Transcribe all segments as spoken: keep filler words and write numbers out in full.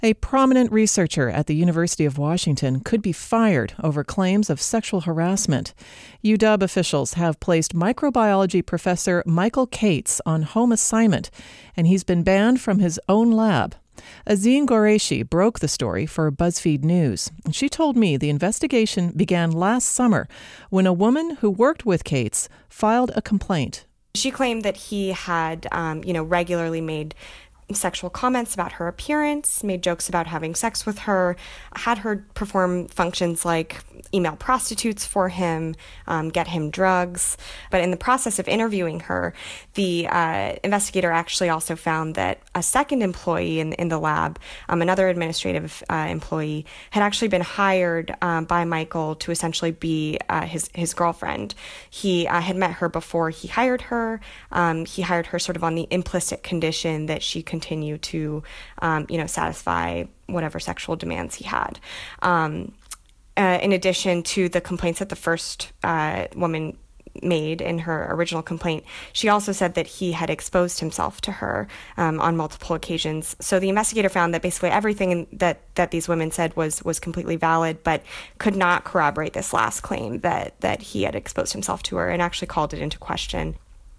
A prominent researcher at the University of Washington could be fired over claims of sexual harassment. U W officials have placed microbiology professor Michael Cates on home assignment, and he's been banned from his own lab. Azeen Qureshi broke the story for BuzzFeed News. She told me the investigation began last summer when a woman who worked with Cates filed a complaint. She claimed that he had, um, you know, regularly made sexual comments about her appearance, made jokes about having sex with her, had her perform functions like email prostitutes for him, um, get him drugs. But in the process of interviewing her, the uh, investigator actually also found that a second employee in, in the lab, um, another administrative uh, employee, had actually been hired um, by Michael to essentially be uh, his, his girlfriend. He uh, had met her before he hired her. Um, he hired her sort of on the implicit condition that she continue to, um, you know, satisfy whatever sexual demands he had. Um, uh, in addition to the complaints that the first uh, woman made in her original complaint, she also said that he had exposed himself to her um, on multiple occasions. So the investigator found that basically everything that, that these women said was was completely valid, but could not corroborate this last claim that that he had exposed himself to her, and actually called it into question.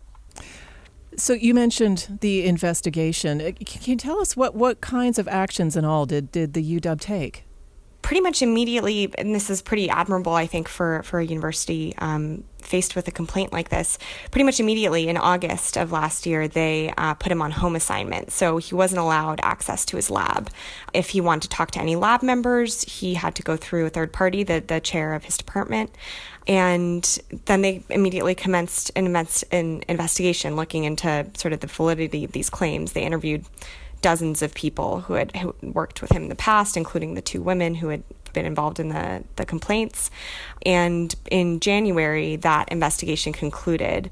So you mentioned the investigation. Can you tell us what, what kinds of actions and all did, did the U W take? Pretty much immediately, and this is pretty admirable, I think, for, for a university um, faced with a complaint like this, pretty much immediately in August of last year, they uh, put him on home assignment. So he wasn't allowed access to his lab. If he wanted to talk to any lab members, he had to go through a third party, the, the chair of his department. And then they immediately commenced an, immense, an investigation looking into sort of the validity of these claims. They interviewed dozens of people who had who worked with him in the past, including the two women who had been involved in the, the complaints. And in January, that investigation concluded.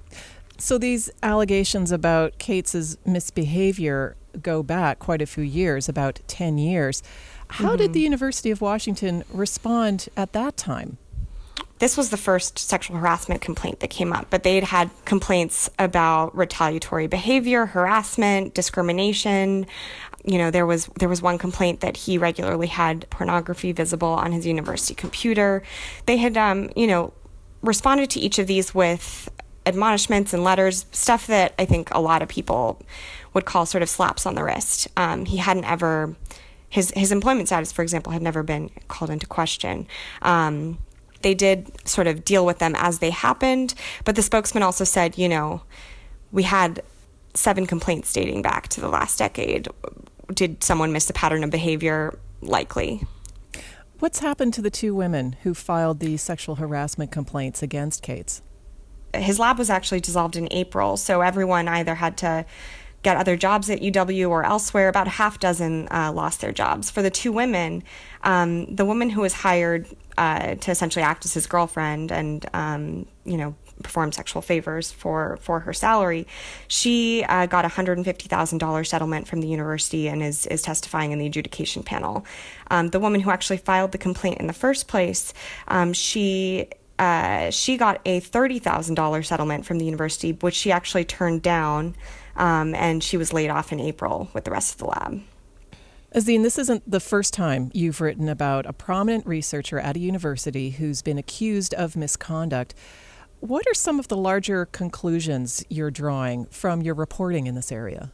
So these allegations about Cates' misbehavior go back quite a few years, about ten years. How mm-hmm. did the University of Washington respond at that time? This was the first sexual harassment complaint that came up, but they had had complaints about retaliatory behavior, harassment, discrimination. You know, there was there was one complaint that he regularly had pornography visible on his university computer. They had, um, you know, responded to each of these with admonishments and letters, stuff that I think a lot of people would call sort of slaps on the wrist. Um, he hadn't ever, his, his employment status, for example, had never been called into question. Um, They did sort of deal with them as they happened, but the spokesman also said, you know, we had seven complaints dating back to the last decade. Did someone miss a pattern of behavior? Likely. What's happened to the two women who filed the sexual harassment complaints against Cates? His lab was actually dissolved in April, so everyone either had to get other jobs at U W or elsewhere. About a half dozen uh, lost their jobs. For the two women, um, the woman who was hired uh, to essentially act as his girlfriend and, um, you know, perform sexual favors for, for her salary, she uh, got a one hundred fifty thousand dollars settlement from the university and is, is testifying in the adjudication panel. Um, the woman who actually filed the complaint in the first place, um, she... Uh, she got a thirty thousand dollars settlement from the university, which she actually turned down, um, and she was laid off in April with the rest of the lab. Azeen, this isn't the first time you've written about a prominent researcher at a university who's been accused of misconduct. What are some of the larger conclusions you're drawing from your reporting in this area?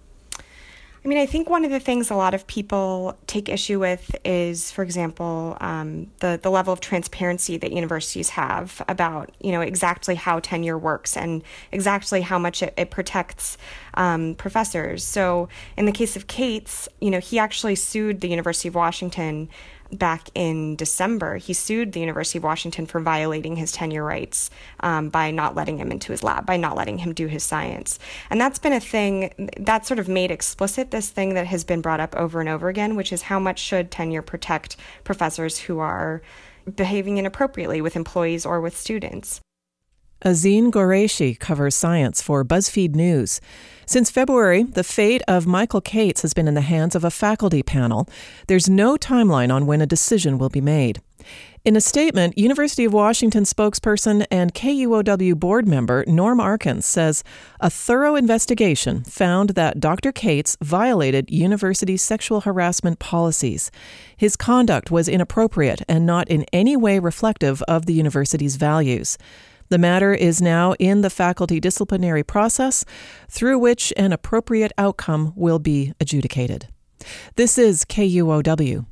I mean, I think one of the things a lot of people take issue with is, for example, um, the, the level of transparency that universities have about, you know, exactly how tenure works and exactly how much it, it protects um, professors. So in the case of Cates, you know, he actually sued the University of Washington back in December. He sued the University of Washington for violating his tenure rights um, by not letting him into his lab, by not letting him do his science. And that's been a thing that sort of made explicit this thing that has been brought up over and over again, which is how much should tenure protect professors who are behaving inappropriately with employees or with students. Azeen Qureshi covers science for BuzzFeed News. Since February, the fate of Michael Cates has been in the hands of a faculty panel. There's no timeline on when a decision will be made. In a statement, University of Washington spokesperson and K U O W board member Norm Arkins says a thorough investigation found that Doctor Cates violated university sexual harassment policies. His conduct was inappropriate and not in any way reflective of the university's values. The matter is now in the faculty disciplinary process, through which an appropriate outcome will be adjudicated. This is K U O W.